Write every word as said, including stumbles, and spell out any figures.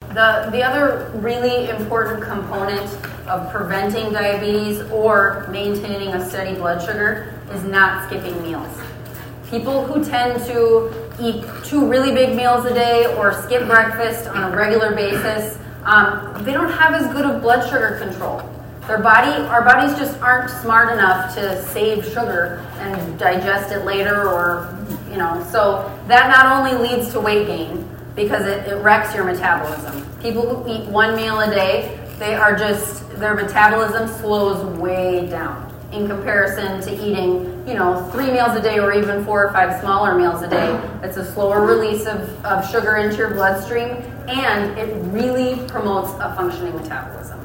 The, the other really important component of preventing diabetes or maintaining a steady blood sugar is not skipping meals. People who tend to eat two really big meals a day or skip breakfast on a regular basis, um, they don't have as good of blood sugar control. Their body, our bodies just aren't smart enough to save sugar and digest it later, or, you know, so that not only leads to weight gain because it, it wrecks your metabolism. People who eat one meal a day, they are just, their metabolism slows way down in comparison to eating, you know, three meals a day or even four or five smaller meals a day. It's a slower release of, of sugar into your bloodstream, and it really promotes a functioning metabolism.